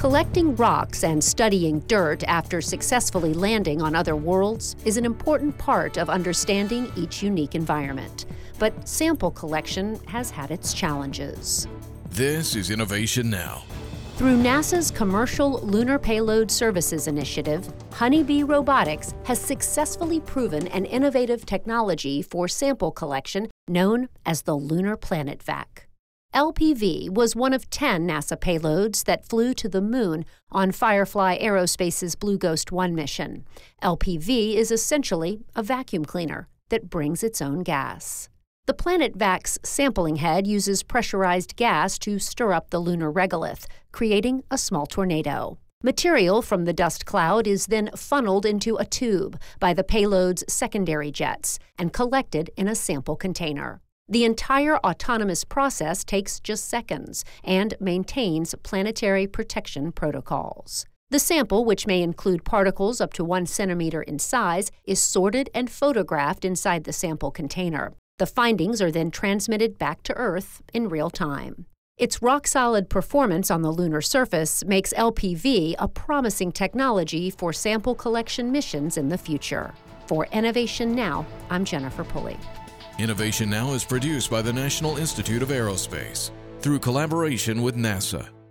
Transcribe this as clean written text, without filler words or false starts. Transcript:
Collecting rocks and studying dirt after successfully landing on other worlds is an important part of understanding each unique environment. But sample collection has had its challenges. This is Innovation Now. Through NASA's Commercial Lunar Payload Services Initiative, Honeybee Robotics has successfully proven an innovative technology for sample collection known as the Lunar Planet Vac. LPV was one of 10 NASA payloads that flew to the Moon on Firefly Aerospace's Blue Ghost 1 mission. LPV is essentially a vacuum cleaner that brings its own gas. The Planet Vac's sampling head uses pressurized gas to stir up the lunar regolith, creating a small tornado. Material from the dust cloud is then funneled into a tube by the payload's secondary jets and collected in a sample container. The entire autonomous process takes just seconds and maintains planetary protection protocols. The sample, which may include particles up to 1 centimeter in size, is sorted and photographed inside the sample container. The findings are then transmitted back to Earth in real time. Its rock-solid performance on the lunar surface makes LPV a promising technology for sample collection missions in the future. For Innovation Now, I'm Jennifer Pulley. Innovation Now is produced by the National Institute of Aerospace through collaboration with NASA.